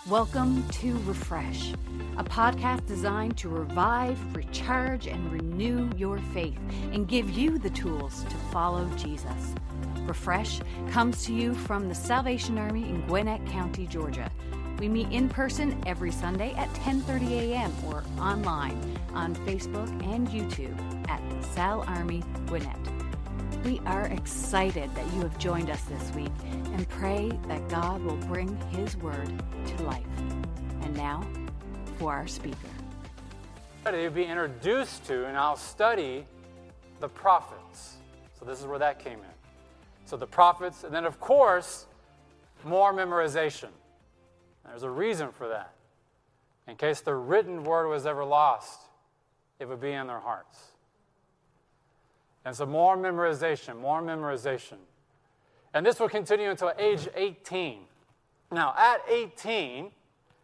Welcome to Refresh, a podcast designed to revive, recharge, and renew your faith and give you the tools to follow Jesus. Refresh comes to you from the Salvation Army in Gwinnett County, Georgia. We meet in person every Sunday at 10:30 a.m. or online on Facebook and YouTube at Sal Army Gwinnett. We are excited that you have joined us this week and pray that God will bring His Word to life. And now, for our speaker. To be introduced to and I'll study the prophets. So this is where that came in. So the prophets, and then of course, more memorization. There's a reason for that. In case the written word was ever lost, it would be in their hearts. And so more memorization. And this will continue until age 18. Now, at 18,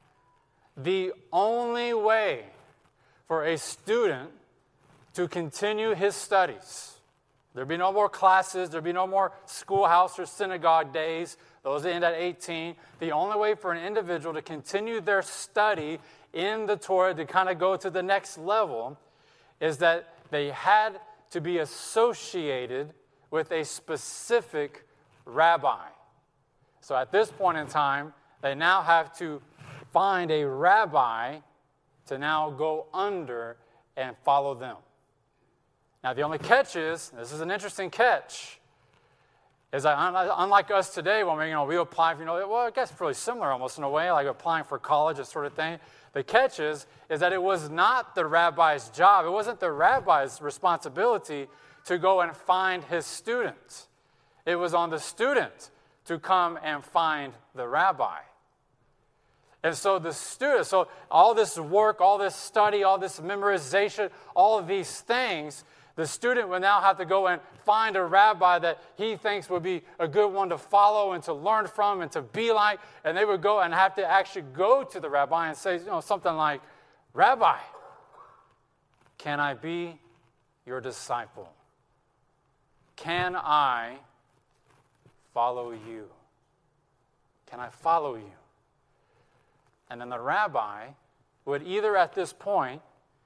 the only way for a student to continue his studies, there'd be no more classes, there'd be no more schoolhouse or synagogue days, those end at 18. The only way for an individual to continue their study in the Torah, to kind of go to the next level, is that they had to be associated with a specific rabbi. So at this point in time, they now have to find a rabbi to now go under and follow them. Now the only catch is, this is an interesting catch, is that unlike us today when we apply for, well, I guess pretty similar almost in a way, like applying for college, this sort of thing. The catch is that it was not the rabbi's job. It wasn't the rabbi's responsibility to go and find his students. It was on the student to come and find the rabbi. And so the student, so all this work, all this study, all this memorization, all of these things, the student will now have to go and find a rabbi that he thinks would be a good one to follow and to learn from and to be like. And they would go and have to actually go to the rabbi and say, something like, "Rabbi, can I be your disciple? Can I follow you? Can I follow you?" And then the rabbi would either at this point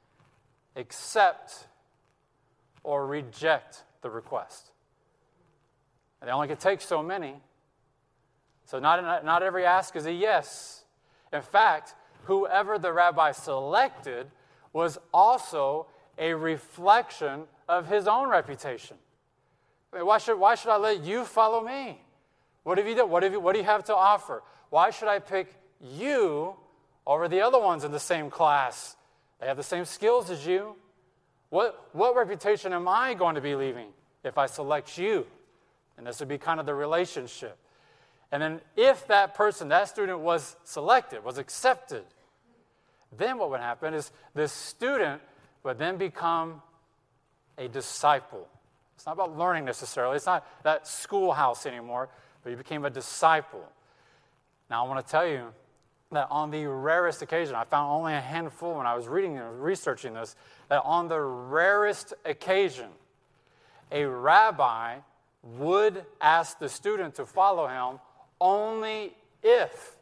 accept or reject the request. And they only could take so many. So not every ask is a yes. In fact, whoever the rabbi selected was also a reflection of his own reputation. I mean, why should I let you follow me? What have you done? What do you have to offer? Why should I pick you over the other ones in the same class? They have the same skills as you. What reputation am I going to be leaving if I select you? And this would be kind of the relationship. And then if that student was selected, was accepted, then what would happen is this student would then become a disciple. It's not about learning necessarily. It's not that schoolhouse anymore, but he became a disciple. Now I want to tell you that on the rarest occasion, I found only a handful when I was reading and researching this, that on the rarest occasion, a rabbi would ask the student to follow him only if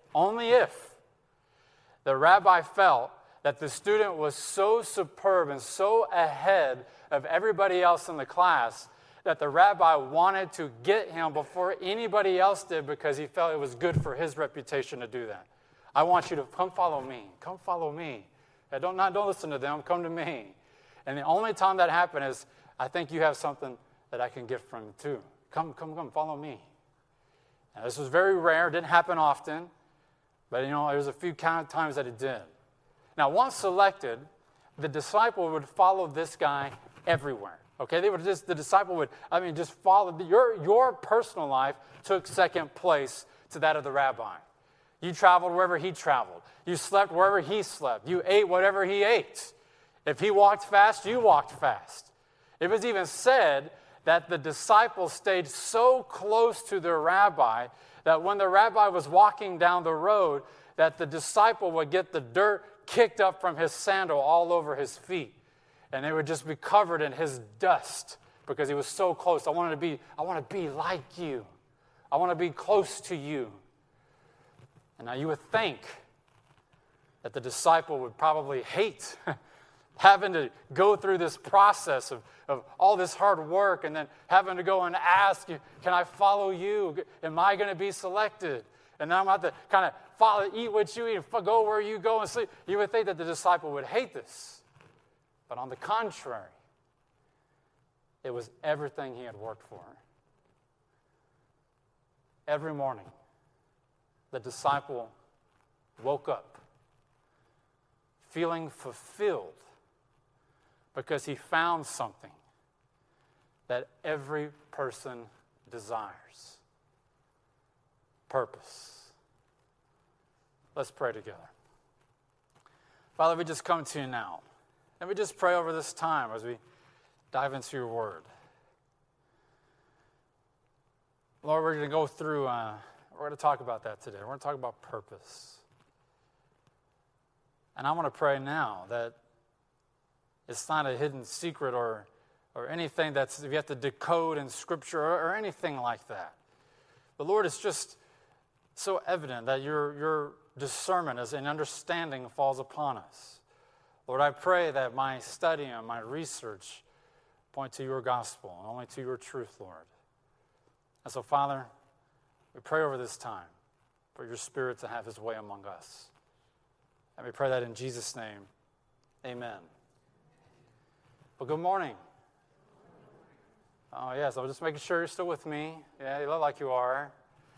the rabbi felt that the student was so superb and so ahead of everybody else in the class that the rabbi wanted to get him before anybody else did because he felt it was good for his reputation to do that. I want you to come follow me. Come follow me. Don't listen to them. Come to me. And the only time that happened is, I think you have something that I can get from you too. Come, follow me. Now, this was very rare. Didn't happen often. But, there's a few times that it did. Now, once selected, the disciple would follow this guy everywhere. Okay? The disciple would, just follow. Your personal life took second place to that of the rabbi. You traveled wherever he traveled. You slept wherever he slept. You ate whatever he ate. If he walked fast, you walked fast. It was even said that the disciples stayed so close to their rabbi that when the rabbi was walking down the road, that the disciple would get the dirt kicked up from his sandal all over his feet. And they would just be covered in his dust because he was so close. I want to be like you. I want to be close to you. And now you would think that the disciple would probably hate having to go through this process of all this hard work and then having to go and ask, can I follow you? Am I going to be selected? And then I'm going to have to kind of eat what you eat, and go where you go and sleep. You would think that the disciple would hate this. But on the contrary, it was everything he had worked for. Every morning, the disciple woke up feeling fulfilled because he found something that every person desires: purpose. Let's pray together. Father, we just come to you now, and we just pray over this time as we dive into your word. Lord, we're going to go through, we're going to talk about that today. We're going to talk about purpose. And I want to pray now that it's not a hidden secret or anything that's you have to decode in Scripture or anything like that. But Lord, it's just so evident that your discernment and understanding falls upon us. Lord, I pray that my study and my research point to your gospel and only to your truth, Lord. And so, Father, we pray over this time for your Spirit to have his way among us. And we pray that in Jesus' name. Amen. Well, good morning. Oh, yes, I'm just making sure you're still with me. Yeah, you look like you are.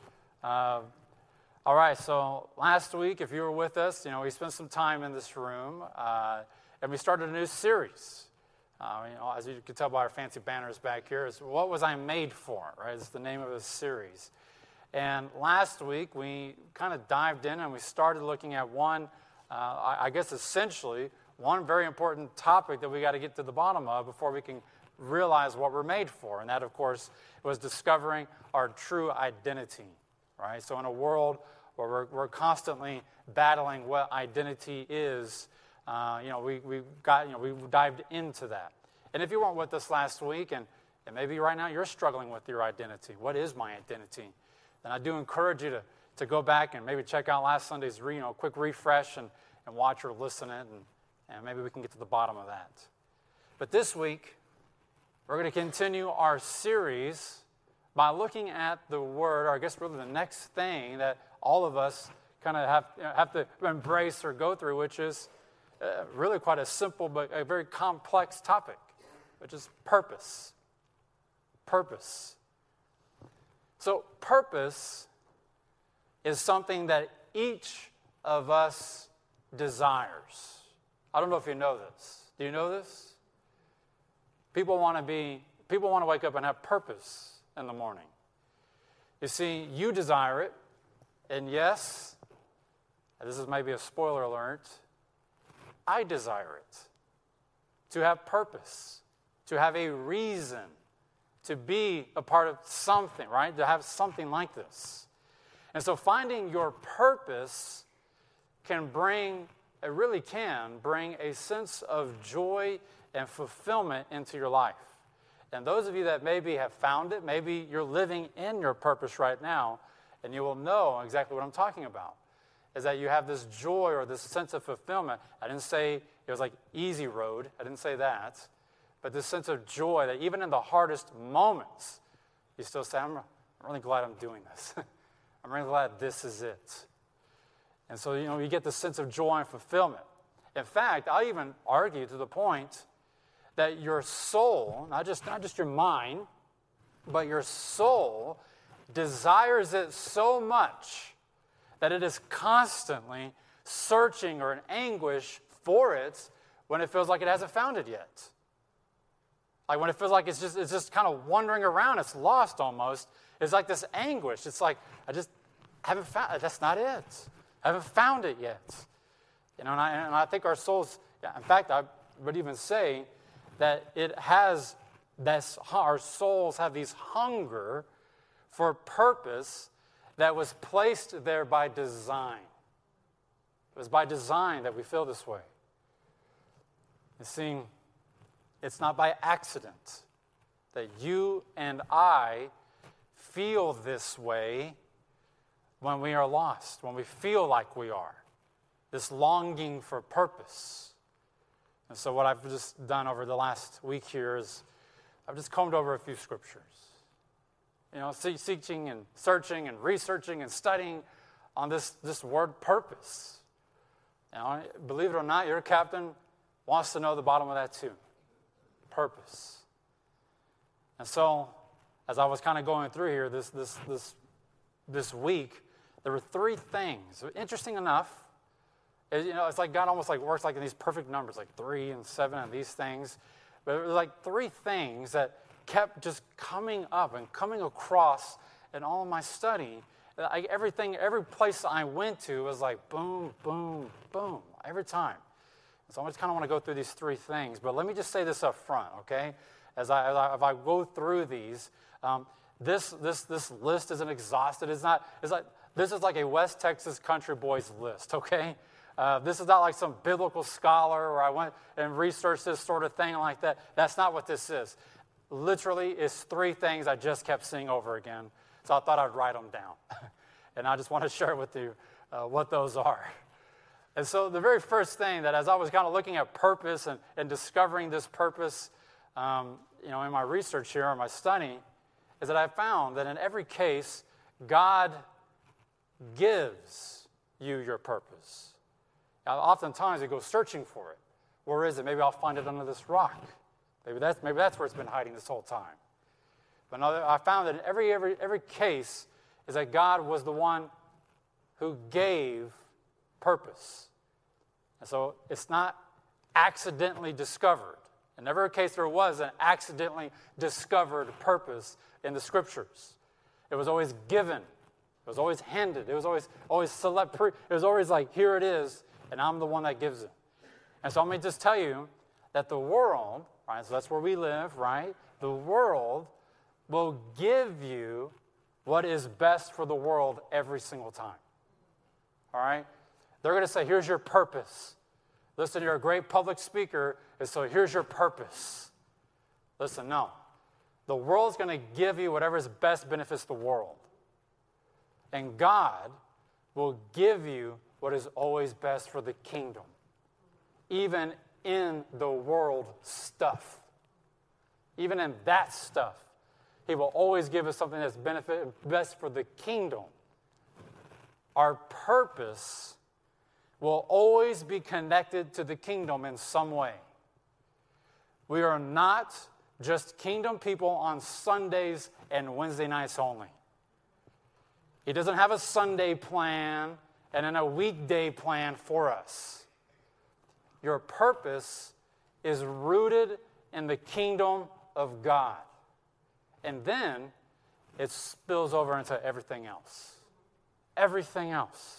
All right, so last week, if you were with us, we spent some time in this room, and we started a new series. As you can tell by our fancy banners back here, is What Was I Made For, right? It's the name of this series. And last week, we kind of dived in and we started looking at one, essentially, one very important topic that we got to get to the bottom of before we can realize what we're made for. And that, of course, was discovering our true identity, right? So in a world where we're constantly battling what identity is, we dived into that. And if you weren't with us last week, and maybe right now you're struggling with your identity, what is my identity? Then I do encourage you to go back and maybe check out last Sunday's quick refresh and watch or listen it, and maybe we can get to the bottom of that. But this week, we're going to continue our series by looking at the word, or I guess really the next thing that all of us kind of have to embrace or go through, which is really quite a simple but a very complex topic, which is purpose. Purpose. So purpose is something that each of us desires. I don't know if you know this. Do you know this? People want to wake up and have purpose in the morning. You see, you desire it, and yes, this is maybe a spoiler alert, I desire it. To have purpose, to have a reason, to be a part of something, right? To have something like this. And so finding your purpose really can bring a sense of joy and fulfillment into your life. And those of you that maybe have found it, maybe you're living in your purpose right now, and you will know exactly what I'm talking about, is that you have this joy or this sense of fulfillment. I didn't say it was like easy road. I didn't say that. But this sense of joy that even in the hardest moments, you still say, I'm really glad I'm doing this. I'm really glad this is it. And so, you get this sense of joy and fulfillment. In fact, I'll even argue to the point that your soul, not just your mind, but your soul desires it so much that it is constantly searching or in anguish for it when it feels like it hasn't found it yet. Like when it feels like it's just kind of wandering around, it's lost almost. It's like this anguish. It's like, I just haven't found it. That's not it. I haven't found it yet. And I think our souls, in fact, I would even say that our souls have these hunger for purpose that was placed there by design. It was by design that we feel this way. You see, it's not by accident that you and I feel this way when we are lost, when we feel like we are. this longing for purpose. And so what I've just done over the last week here is I've just combed over a few scriptures. Seeking and searching and researching and studying on this word purpose. Believe it or not, your captain wants to know the bottom of that too. Purpose. And so, as I was kind of going through here this week, there were three things. Interesting enough, it's like God almost works in these perfect numbers, like 3 and 7 and these things. But it was three things that kept just coming up and coming across in all of my study. Every place I went to was like boom, boom, boom, every time. So I just kind of want to go through these three things. But let me just say this up front, okay? As I go through these, this list isn't exhausted. This is like a West Texas country boys list, okay? This is not like some biblical scholar where I went and researched this sort of thing like that. That's not what this is. Literally, it's three things I just kept seeing over again. So I thought I'd write them down. And I just want to share with you what those are. And so the very first thing that as I was kind of looking at purpose and discovering this purpose, in my research here, or my study, is that I found that in every case, God gives you your purpose. Now, oftentimes, you go searching for it. Where is it? Maybe I'll find it under this rock. Maybe that's where it's been hiding this whole time. But I found that in every case is that God was the one who gave purpose. And so it's not accidentally discovered. In every case, there was an accidentally discovered purpose in the Scriptures. It was always given. It was always handed. It was always select. It was always like, here it is, and I'm the one that gives it. And so let me just tell you that the world, right, so that's where we live, right? The world will give you what is best for the world every single time. All right? They're going to say, here's your purpose. Listen, you're a great public speaker, and so here's your purpose. Listen, no. The world's going to give you whatever's best benefits the world. And God will give you what is always best for the kingdom, even in the world stuff. Even in that stuff, He will always give us something that's best for the kingdom. Our purpose will always be connected to the kingdom in some way. We are not just kingdom people on Sundays and Wednesday nights only. He doesn't have a Sunday plan and then a weekday plan for us. Your purpose is rooted in the kingdom of God. And then it spills over into everything else. Everything else.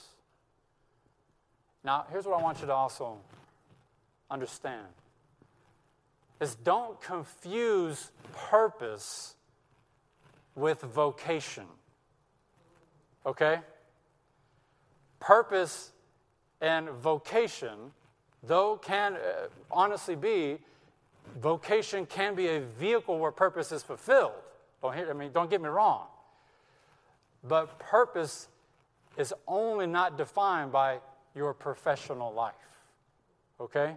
Now, here's what I want you to also understand. Is don't confuse purpose with vocation. Okay? Purpose and vocation, though can honestly be, vocation can be a vehicle where purpose is fulfilled. Don't get me wrong. But purpose is only not defined by your professional life. Okay?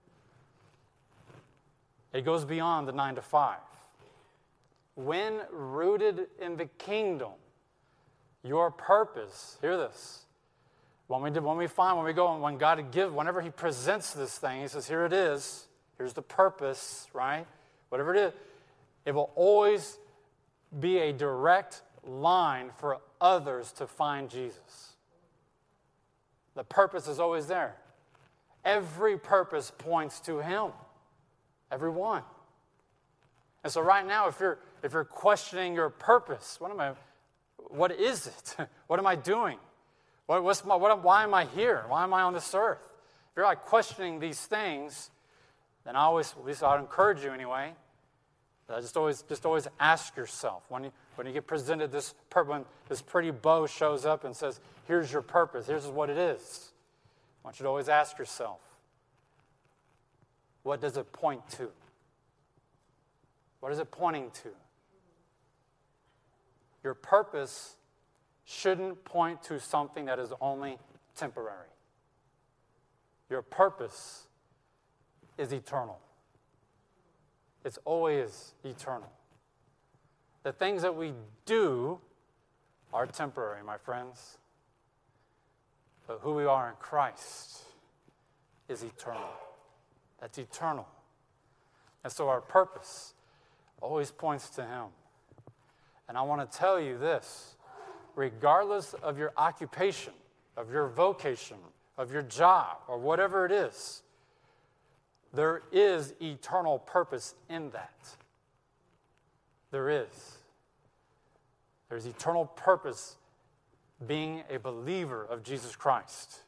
It goes beyond the 9 to 5. When rooted in the kingdom, your purpose, hear this, when God gives, whenever He presents this thing, He says, here it is, here's the purpose, right? Whatever it is, it will always be a direct line for others to find Jesus. The purpose is always there. Every purpose points to Him. Every one. And so right now, if you're questioning your purpose, what is it? What am I doing? Why am I here? Why am I on this earth? If you're like questioning these things, then I'd encourage you anyway. Just always ask yourself when you get presented this purpose, when this pretty bow shows up and says, "Here's your purpose. Here's what it is." I want you to always ask yourself, what does it point to? What is it pointing to? Your purpose shouldn't point to something that is only temporary. your purpose is eternal. It's always eternal. The things that we do are temporary, my friends. But who we are in Christ is eternal. That's eternal. And so our purpose always points to Him. And I want to tell you this, regardless of your occupation, of your vocation, of your job, or whatever it is, there is eternal purpose in that. There is. There's eternal purpose being a believer of Jesus Christ.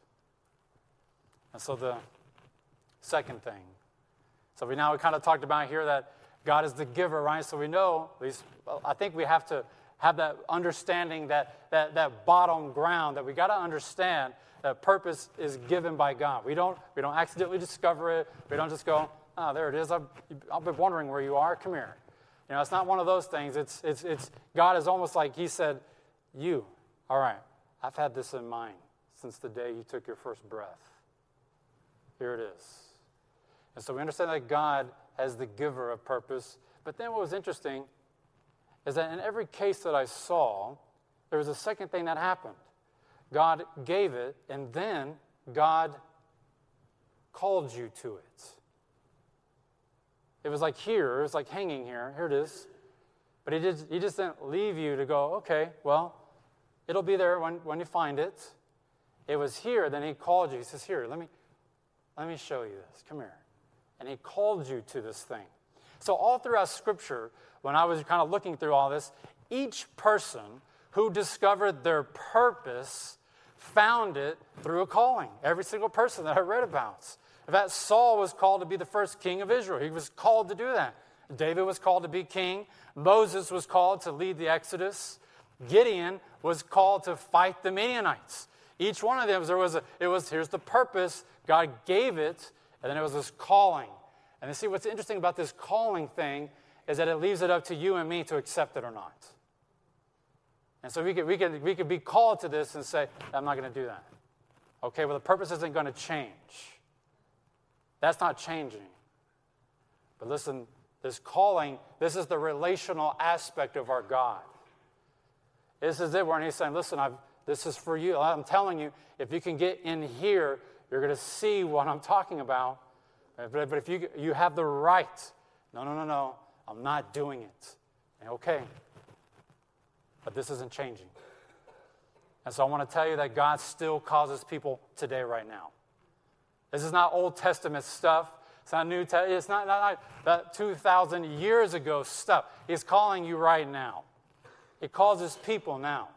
And so the second thing, so we kind of talked about here that God is the giver, right? So we know, at least I think we have to have that understanding, that bottom ground, that we got to understand that purpose is given by God. We don't accidentally discover it. We don't just go, oh, there it is. I've been wondering where you are. Come here. You know, it's not one of those things. It's God is almost like He said, you, all right, I've had this in mind since the day you took your first breath. Here it is. And so we understand that God as the giver of purpose. But then what was interesting is that in every case that I saw, there was a second thing that happened. God gave it, and then God called you to it. It was like here, it was like hanging here. Here it is. But He just didn't leave you to go, okay, well, it'll be there when you find it. It was here, then He called you. He says, here, let me show you this. Come here. And He called you to this thing. So all throughout Scripture, when I was kind of looking through all this, each person who discovered their purpose found it through a calling. Every single person that I read about. In fact, Saul was called to be the first king of Israel. He was called to do that. David was called to be king. Moses was called to lead the Exodus. Gideon was called to fight the Midianites. Each one of them, here's the purpose. God gave it, and then it was this calling. And you see, what's interesting about this calling thing is that it leaves it up to you and me to accept it or not. And so we could be called to this and say, I'm not going to do that. Okay, well, the purpose isn't going to change. That's not changing. But listen, this calling, this is the relational aspect of our God. This is it where He's saying, listen, this is for you. I'm telling you, if you can get in here, you're going to see what I'm talking about. But if you have the right, no, I'm not doing it. And okay. But this isn't changing. And so I want to tell you that God still causes people today, right now. This is not Old Testament stuff. It's not New Testament. It's not that 2,000 years ago stuff. He's calling you right now. He calls His people now.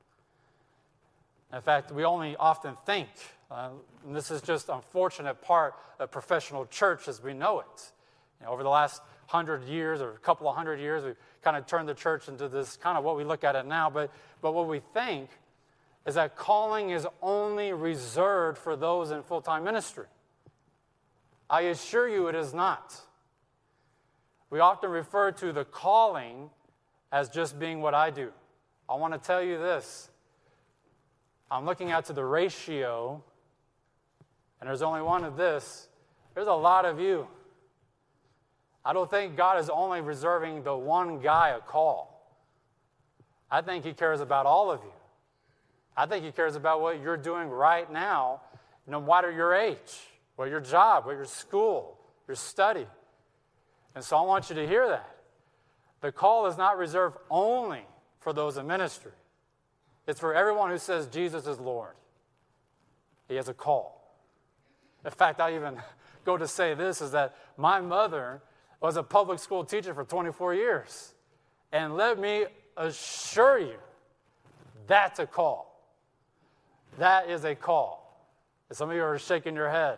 In fact, we only often think, and this is just an unfortunate part of professional church as we know it. You know, over the last 100 years or a couple of 100 years, we've kind of turned the church into this kind of what we look at it now. But what we think is that calling is only reserved for those in full-time ministry. I assure you it is not. We often refer to the calling as just being what I do. I want to tell you this. I'm looking out to the ratio, and there's only one of this. There's a lot of you. I don't think God is only reserving the one guy a call. I think He cares about all of you. I think He cares about what you're doing right now, no matter your age, what your job, what your school, your study. And so I want you to hear that. The call is not reserved only for those in ministry. It's for everyone who says Jesus is Lord. He has a call. In fact, I even go to say this, is that my mother was a public school teacher for 24 years. And let me assure you, that's a call. That is a call. And some of you are shaking your head.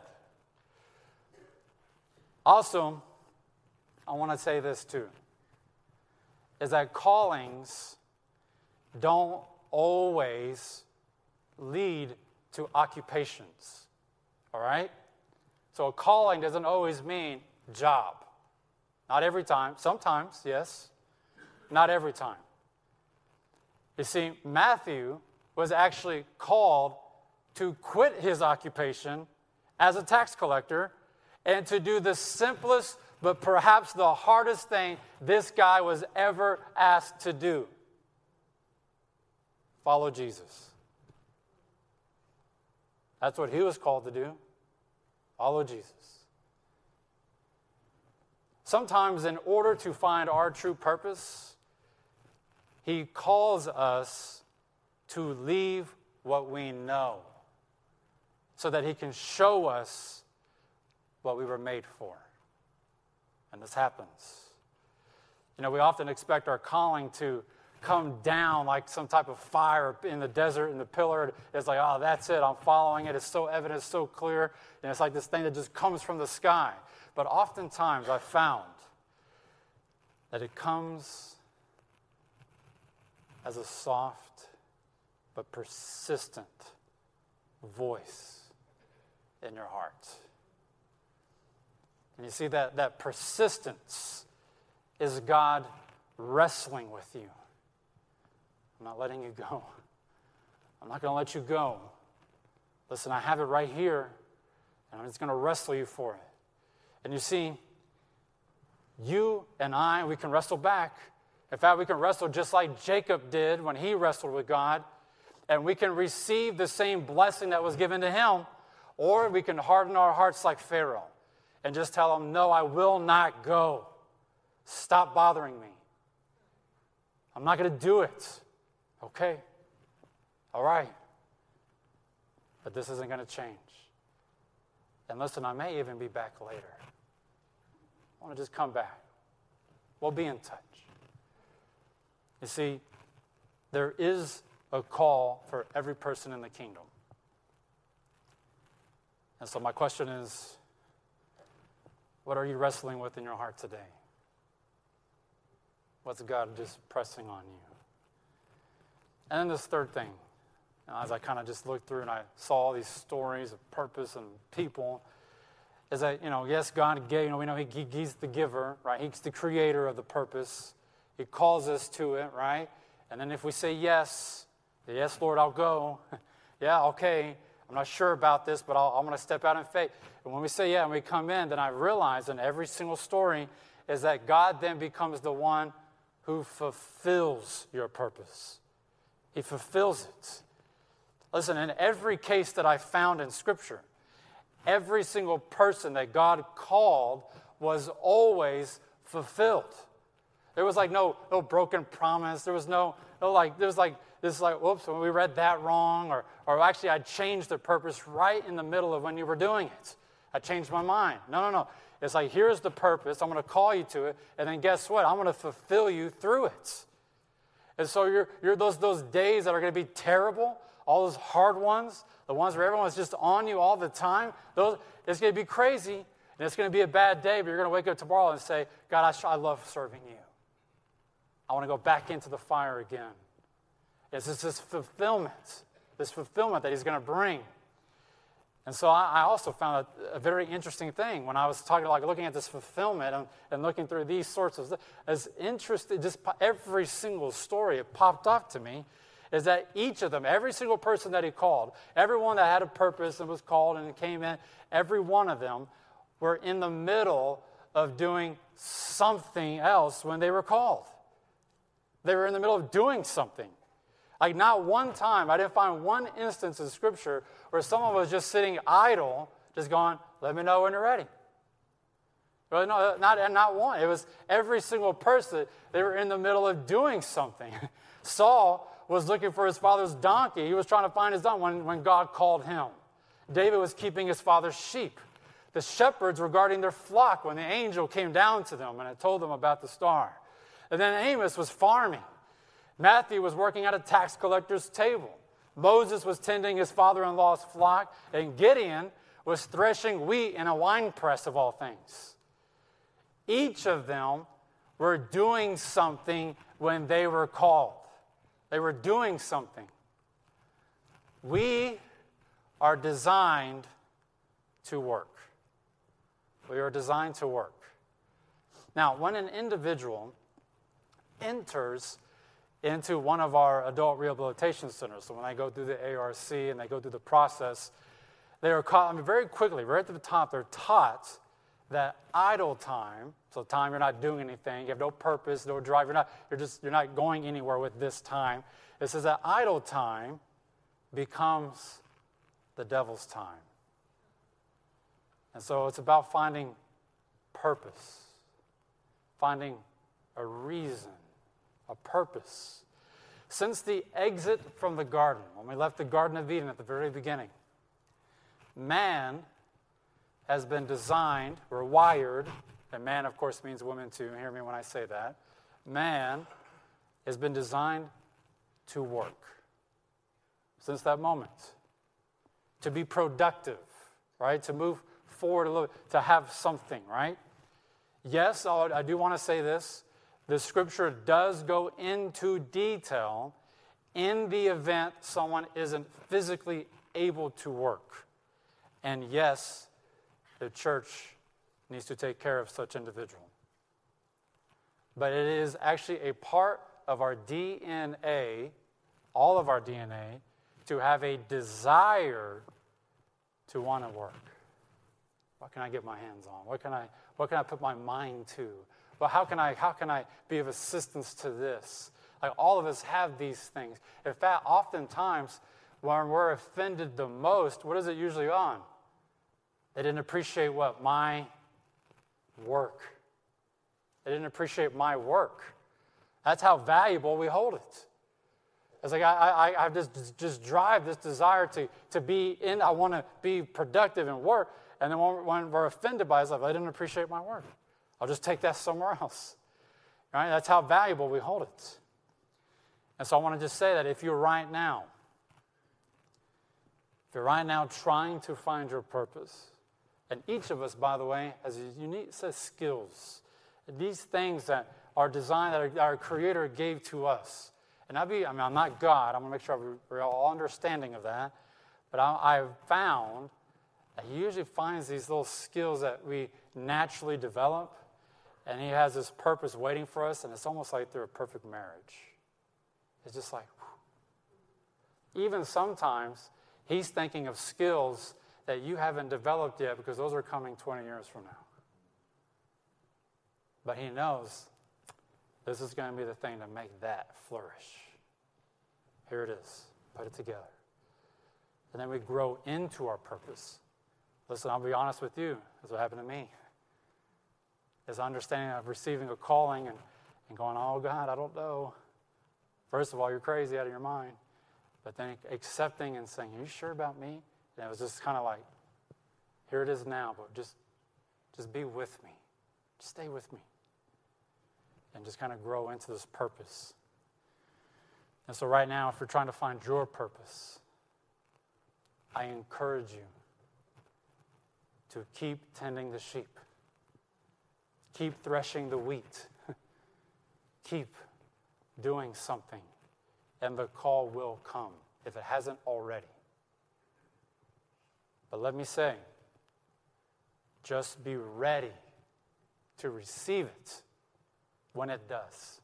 Also, I want to say this too, is that callings don't always lead to occupations, all right? So a calling doesn't always mean job. Not every time. Sometimes, yes. Not every time. You see, Matthew was actually called to quit his occupation as a tax collector and to do the simplest but perhaps the hardest thing this guy was ever asked to do. Follow Jesus. That's what he was called to do. Follow Jesus. Sometimes in order to find our true purpose, he calls us to leave what we know so that he can show us what we were made for. And this happens. You know, we often expect our calling to come down like some type of fire in the desert, in the pillar. It's like, oh, that's it. I'm following it. It's so evident, it's so clear. And it's like this thing that just comes from the sky. But oftentimes I've found that it comes as a soft but persistent voice in your heart. And you see that persistence is God wrestling with you. I'm not letting you go. I'm not going to let you go. Listen, I have it right here, and I'm just going to wrestle you for it. And you see, you and I, we can wrestle back. In fact, we can wrestle just like Jacob did when he wrestled with God, and we can receive the same blessing that was given to him, or we can harden our hearts like Pharaoh and just tell him, no, I will not go. Stop bothering me. I'm not going to do it. Okay. All right. But this isn't going to change. And listen, I may even be back later. I want to just come back. We'll be in touch. You see, there is a call for every person in the kingdom. And so my question is, what are you wrestling with in your heart today? What's God just pressing on you? And then this third thing, as I kind of just looked through and I saw all these stories of purpose and people, is that, yes, God gave, we know He's the giver, right? He's the creator of the purpose. He calls us to it, right? And then if we say yes, Lord, I'll go. Yeah, okay, I'm not sure about this, but I'm going to step out in faith. And when we say yeah and we come in, then I realize in every single story is that God then becomes the one who fulfills your purpose. He fulfills it. Listen, in every case that I found in Scripture, every single person that God called was always fulfilled. There was no broken promise. There was whoops, when we read that wrong, or actually I changed the purpose right in the middle of when you were doing it. I changed my mind. No. It's like, here's the purpose. I'm going to call you to it, and then guess what? I'm going to fulfill you through it. And so you're those days that are going to be terrible, all those hard ones, the ones where everyone's just on you all the time, it's going to be crazy, and it's going to be a bad day, but you're going to wake up tomorrow and say, God, I love serving you. I want to go back into the fire again. It's just this fulfillment that He's going to bring. And so I also found a very interesting thing when I was looking at this fulfillment and looking through these sorts of, as interesting, just every single story it popped up to me, is that each of them, every single person that He called, everyone that had a purpose and was called and came in, every one of them were in the middle of doing something else when they were called. They were in the middle of doing something. Like not one time, I didn't find one instance in Scripture where someone was just sitting idle, just going, let me know when you're ready. Well, no, not one. It was every single person. They were in the middle of doing something. Saul was looking for his father's donkey. He was trying to find his donkey when God called him. David was keeping his father's sheep. The shepherds were guarding their flock when the angel came down to them and told them about the star. And then Amos was farming. Matthew was working at a tax collector's table. Moses was tending his father-in-law's flock, and Gideon was threshing wheat in a winepress of all things. Each of them were doing something when they were called. They were doing something. We are designed to work. We are designed to work. Now, when an individual enters into one of our adult rehabilitation centers, so when they go through the ARC and they go through the process, they are very quickly, right at the top, they're taught that idle time, so time you're not doing anything, you have no purpose, no drive, you're not going anywhere with this time. It says that idle time becomes the devil's time. And so it's about finding purpose, finding a reason, a purpose. Since the exit from the garden, when we left the Garden of Eden at the very beginning, man has been designed, or wired, and man, of course, means women too. Hear me when I say that. Man has been designed to work since that moment, to be productive, right? To move forward a little, to have something, right? Yes, I do want to say this. The scripture does go into detail in the event someone isn't physically able to work. And yes, the church needs to take care of such individual. But it is actually a part of our DNA, all of our DNA, to have a desire to want to work. What can I get my hands on? What can I put my mind to? Well, how can I be of assistance to this? Like, all of us have these things. In fact, oftentimes when we're offended the most, what is it usually on? They didn't appreciate what? My work. They didn't appreciate my work. That's how valuable we hold it. It's like I just drive this desire to be in, I want to be productive and work. And then when we're offended by it, it's like, I didn't appreciate my work. I'll just take that somewhere else. Right? That's how valuable we hold it. And so I want to just say that if you're right now trying to find your purpose, and each of us, by the way, has a unique set of skills. And these things that are designed, that our Creator gave to us. And I'm not God. I'm going to make sure we're all understanding of that. But I've found that He usually finds these little skills that we naturally develop, and He has this purpose waiting for us, and it's almost like they're a perfect marriage. It's just like, whew. Even sometimes He's thinking of skills that you haven't developed yet because those are coming 20 years from now. But He knows this is going to be the thing to make that flourish. Here it is. Put it together. And then we grow into our purpose. Listen, I'll be honest with you. That's what happened to me. Is understanding of receiving a calling and going, oh, God, I don't know. First of all, you're crazy out of your mind. But then accepting and saying, are you sure about me? And it was just kind of like, here it is now, but just be with me. Just stay with me. And just kind of grow into this purpose. And so right now, if you're trying to find your purpose, I encourage you to keep tending the sheep. Keep threshing the wheat. Keep doing something. And the call will come, if it hasn't already. But let me say, just be ready to receive it when it does.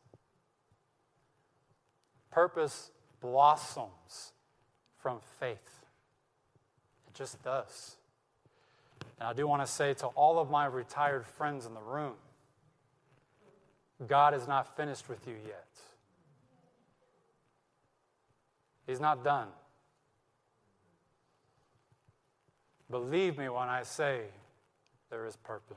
Purpose blossoms from faith. It just does. And I do want to say to all of my retired friends in the room, God is not finished with you yet. He's not done. Believe me when I say there is purpose.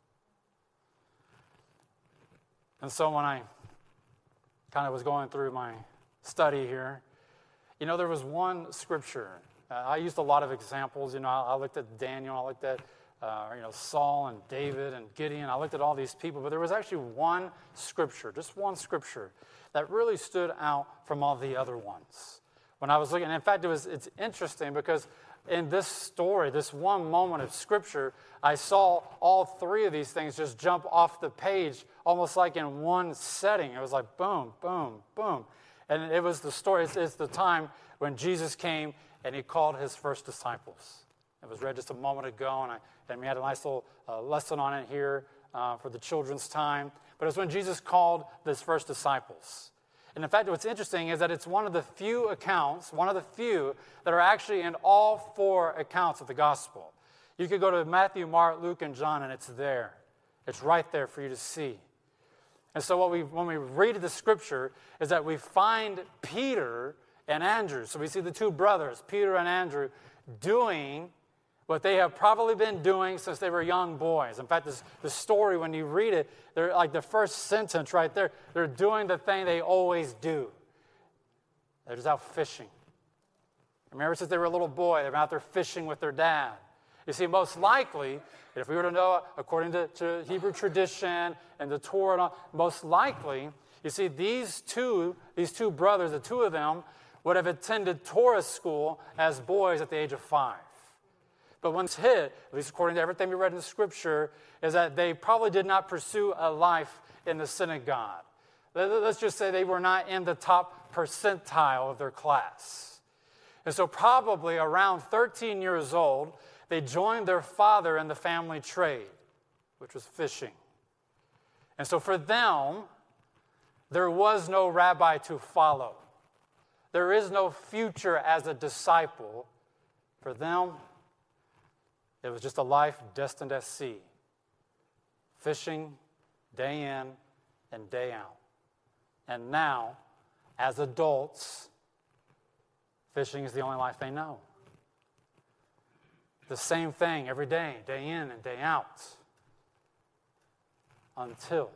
And so when I kind of was going through my study here, there was one scripture. I used a lot of examples. I looked at Daniel, I looked at Saul and David and Gideon. I looked at all these people, but there was actually one scripture, just one scripture, that really stood out from all the other ones. When I was looking, in fact, it's interesting because in this story, this one moment of scripture, I saw all three of these things just jump off the page, almost like in one setting. It was like boom, boom, boom. And it was the story, it's the time when Jesus came and He called His first disciples. It was read just a moment ago, and we had a nice little lesson on it here for the children's time. But it was when Jesus called His first disciples. And in fact, what's interesting is that it's one of the few accounts, that are actually in all 4 accounts of the gospel. You could go to Matthew, Mark, Luke, and John, and it's there. It's right there for you to see. And so when we read the scripture is that we find Peter and Andrew. So we see the 2 brothers, Peter and Andrew, doing what they have probably been doing since they were young boys. In fact, the story, when you read it, they're like the first sentence right there, they're doing the thing they always do. They're just out fishing. Remember, since they were a little boy, they've been out there fishing with their dad. You see, most likely, if we were to know, according to Hebrew tradition and the Torah, and all, most likely, you see, these two brothers, the 2 of them, would have attended Torah school as boys at the age of 5. But when it's hit, at least according to everything we read in the scripture, is that they probably did not pursue a life in the synagogue. Let's just say they were not in the top percentile of their class. And so probably around 13 years old, they joined their father in the family trade, which was fishing. And so for them, there was no rabbi to follow. There is no future as a disciple. For them, it was just a life destined at sea. Fishing day in and day out. And now, as adults, fishing is the only life they know. The same thing every day, day in and day out. Until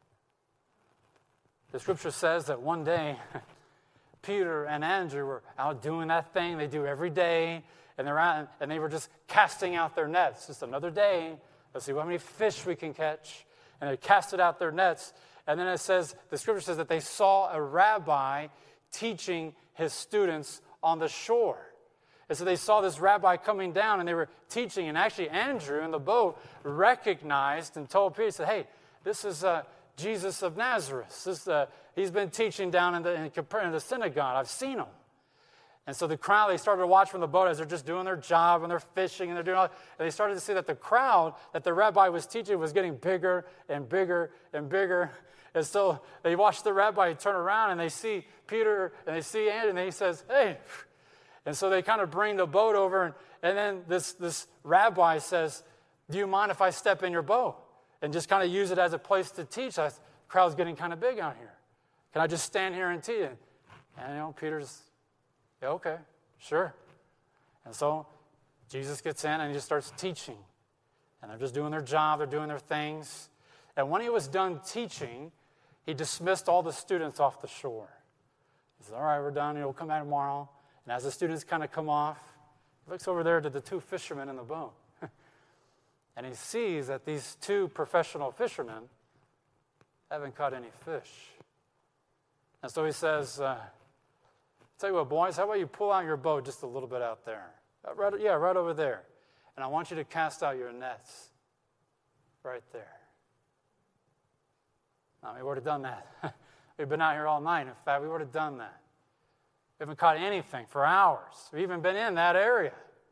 the scripture says that one day, Peter and Andrew were out doing that thing they do every day, and they're out, and they were just casting out their nets. Just another day. Let's see how many fish we can catch. And they casted out their nets. And then it says, the scripture says that they saw a rabbi teaching his students on the shore. And so they saw this rabbi coming down, and they were teaching. And actually, Andrew in the boat recognized and told Peter, he said, hey, this is Jesus of Nazareth. He's been teaching down in the synagogue. I've seen him. And so the crowd, they started to watch from the boat as they're just doing their job, and they're fishing, and they're doing all. And they started to see that the crowd that the rabbi was teaching was getting bigger and bigger and bigger. And so they watched the rabbi turn around, and they see Peter, and they see Andrew, and he says, hey. And so they kind of bring the boat over, and then this rabbi says, do you mind if I step in your boat? And just kind of use it as a place to teach. The crowd's getting kind of big out here. Can I just stand here and teach? And Peter's, yeah, okay, sure. And so Jesus gets in and he just starts teaching. And they're just doing their job, they're doing their things. And when he was done teaching, he dismissed all the students off the shore. He says, all right, we're done, we'll come back tomorrow. And as the students kind of come off, he looks over there to the 2 fishermen in the boat. And he sees that these 2 professional fishermen haven't caught any fish. And so he says, tell you what, boys, how about you pull out your boat just a little bit out there? Right over there. And I want you to cast out your nets right there. Now, we would have done that. We've been out here all night. In fact, we would have done that. We haven't caught anything for hours. We've even been in that area.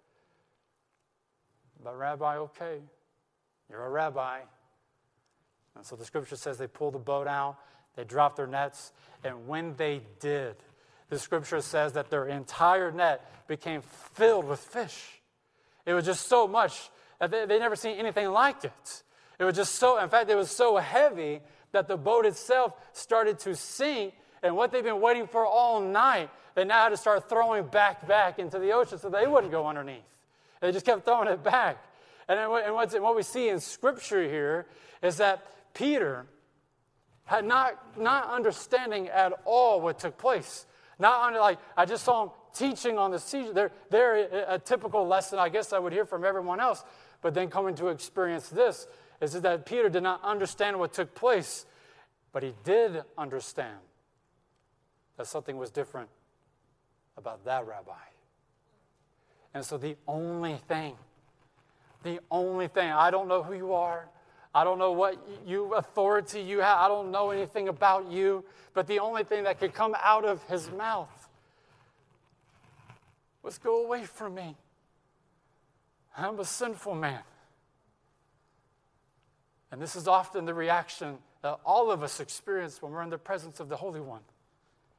But Rabbi, okay, you're a rabbi. And so the scripture says they pulled the boat out, they dropped their nets, and when they did, the scripture says that their entire net became filled with fish. It was just so much that they never seen anything like it. It was just so, in fact, it was so heavy that the boat itself started to sink, and what they've been waiting for all night, they now had to start throwing back into the ocean so they wouldn't go underneath. They just kept throwing it back. And what we see in Scripture here is that Peter had not understanding at all what took place. I just saw him teaching on the sea. They're a typical lesson, I guess I would hear from everyone else. But then coming to experience this is that Peter did not understand what took place. But he did understand that something was different about that rabbi. And so the only thing, I don't know who you are. I don't know what authority you have. I don't know anything about you. But the only thing that could come out of his mouth was, go away from me. I'm a sinful man. And this is often the reaction that all of us experience when we're in the presence of the Holy One.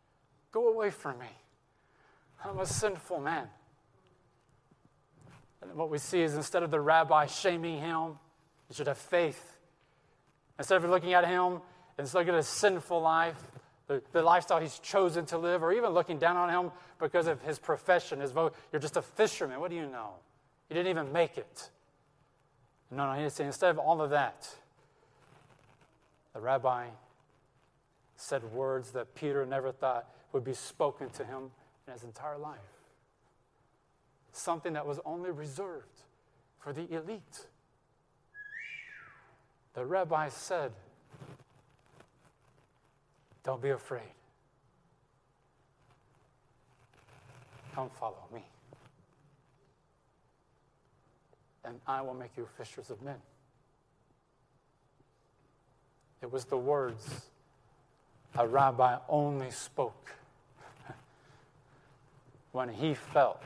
Go away from me. I'm a sinful man. And what we see is instead of the rabbi shaming him, you should have faith. Instead of looking at him and looking at his sinful life, the lifestyle he's chosen to live, or even looking down on him because of his profession, his vote, you're just a fisherman. What do you know? You didn't even make it. No, he's saying instead of all of that, the rabbi said words that Peter never thought would be spoken to him in his entire life. Something that was only reserved for the elite. The rabbi said, don't be afraid. Come follow me. And I will make you fishers of men. It was the words a rabbi only spoke when he felt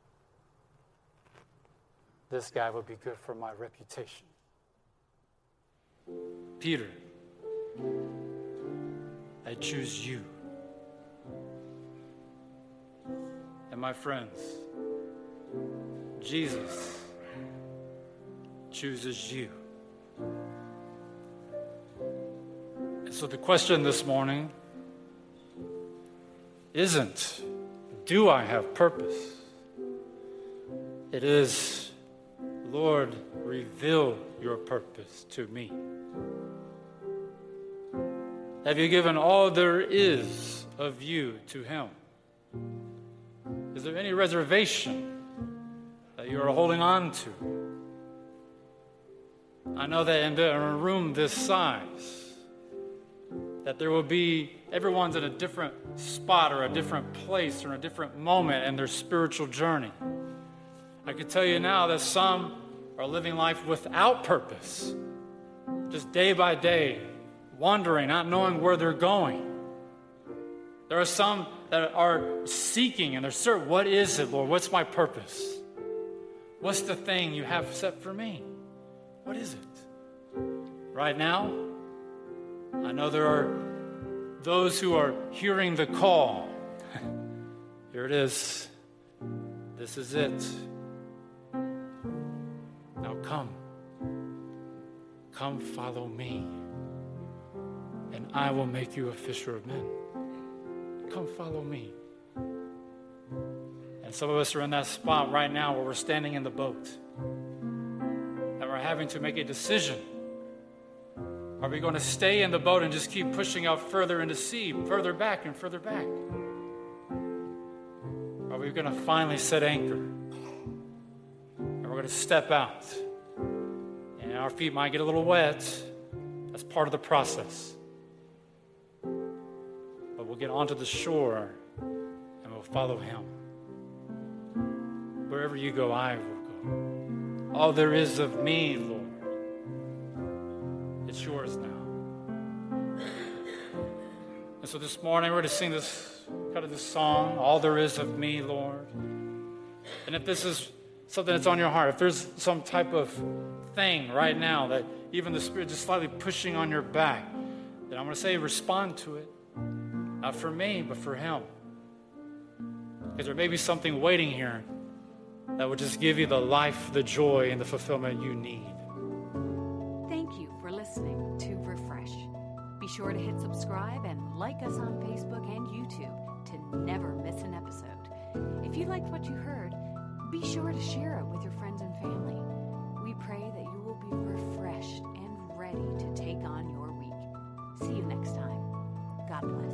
this guy would be good for my reputation. Peter, I choose you. And my friends, Jesus chooses you. And so the question this morning isn't, do I have purpose? It is, Lord, reveal your purpose to me. Have you given all there is of you to him? Is there any reservation that you are holding on to? I know that in a room this size, that there will be, everyone's in a different spot or a different place or a different moment in their spiritual journey. I can tell you now that some are living life without purpose, just day by day, wandering, not knowing where they're going. There are some that are seeking and they're certain, what is it, Lord? What's my purpose? What's the thing you have set for me? What is it? Right now, I know there are those who are hearing the call. Here it is. This is it. Now come. Come follow me, and I will make you a fisher of men. Come follow me. And some of us are in that spot right now where we're standing in the boat and we're having to make a decision. Are we going to stay in the boat and just keep pushing out further into sea, further back and further back? Are we going to finally set anchor? And we're going to step out. And our feet might get a little wet. That's part of the process. But we'll get onto the shore and we'll follow him. Wherever you go, I will go. All there is of me, Lord, it's yours now. And so this morning we're going to sing this song, All There Is of Me, Lord. And if this is something that's on your heart, if there's some type of thing right now that even the Spirit is slightly pushing on your back, then I'm going to say respond to it. Not for me, but for him. Because there may be something waiting here that will just give you the life, the joy, and the fulfillment you need. Thank you for listening to Refresh. Be sure to hit subscribe and like us on Facebook and YouTube to never miss an episode. If you liked what you heard, be sure to share it with your friends and family. We pray that you will be refreshed and ready to take on your week. See you next time. God bless.